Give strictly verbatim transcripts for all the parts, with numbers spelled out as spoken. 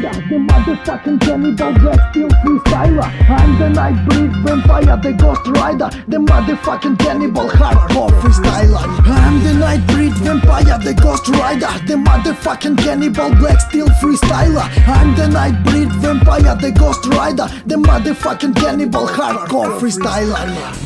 Rider, the motherfucking cannibal black steel freestyler. I'm the Nightbreed vampire, the Ghost Rider, the motherfucking cannibal hardcore freestyler. I'm the Nightbreed vampire, the Ghost Rider, the motherfucking cannibal black steel freestyler. I'm the Nightbreed vampire, the Ghost Rider, the motherfucking cannibal hardcore freestyler.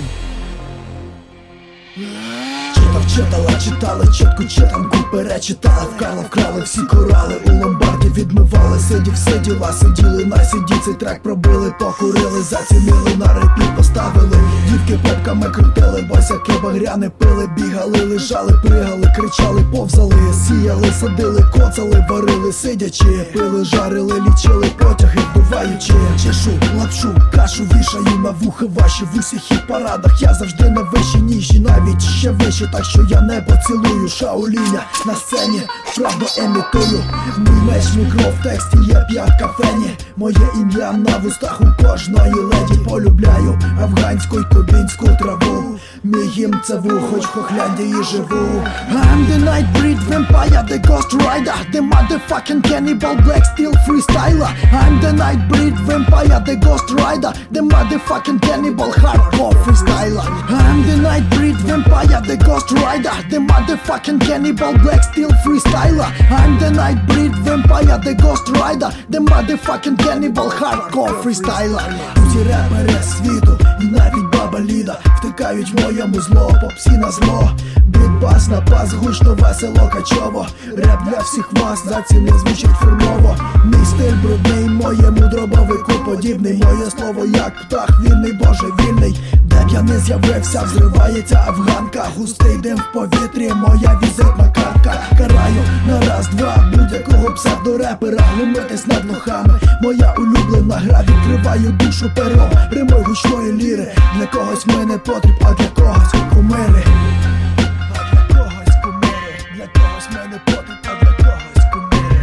Читав, читала, читали, чітку читанку перечитали, вкрали, вкрали всі корали, у ломбарді відмивали, сидів, сиділа, сиділи на сіді, цей трек пробили, покурили, зацінили, на репіт поставили, дівки попками крутили, босяки багряни пили, бігали, лежали, пригали, кричали, повзали, сіяли, садили, коцали, варили, сидячи, пили, жарили, лічили потяги, вбиваючи, чешу, лапшу, кашу вішаю на вухи ваші, в усіх хіт-парадах я завжди на вищій ніжі, навіть ще вище, так що я не поцілую Шаоліня на сцені, правду емітую. Мій меч, мій кров в тексті, є п'ятка фені. Моє ім'я на вустах у кожної леді. Полюбляю афганську й кубінську траву. Мій гімн це ву, хоч в Хохляндії живу. I'm the Nightbreed vampire, the Ghost Rider, the motherfucking cannibal black steel freestyler. I'm the Nightbreed vampire, the Ghost Rider, the motherfucking cannibal hardcore freestyler. I'm the Nightbreed vampire, the Ghost Rider, the motherfucking cannibal black steel freestyler. I'm the Nightbreed vampire, the Ghost Rider, the motherfucking cannibal hardcore freestyler. Усі репери світу і навіть баба Ліда втикають в моєму зло, попсі на зло. Бітбас на пас, гучно, весело, качово. Реп для всіх вас, заціни звучить фірмово. Мій стиль брудний, моєму дробовику подібний. Моє слово як птах, вільний, боже вільний. Де б я не з'явився, взривається афганка. Густий дим в повітрі, моя візитна картка. Караю на раз-два будь-якого псевдорепера. Глумитись над лохами, моя улюблена гра. Відкриваю душу пером, римою гучної ліри. Для когось ми не потріб, а для когось кумири. А для когось кумири, для когось ми не потріб, а для когось кумири.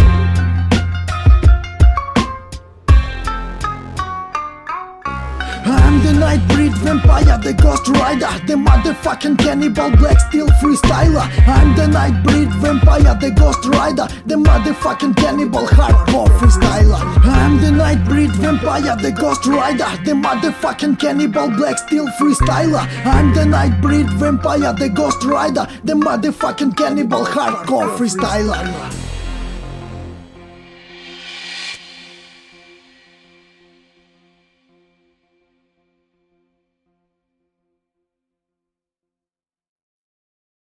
I'm the Nightbreed vampire, the Ghost Rider, the motherfucking cannibal black steel freestyler. I'm the Nightbreed vampire, the Ghost Rider, the motherfucking cannibal hardcore freestyler. I'm the Nightbreed vampire, the Ghost Rider, the motherfucking cannibal black steel freestyler. I'm the Nightbreed vampire, the Ghost Rider, the motherfucking cannibal hardcore freestyler.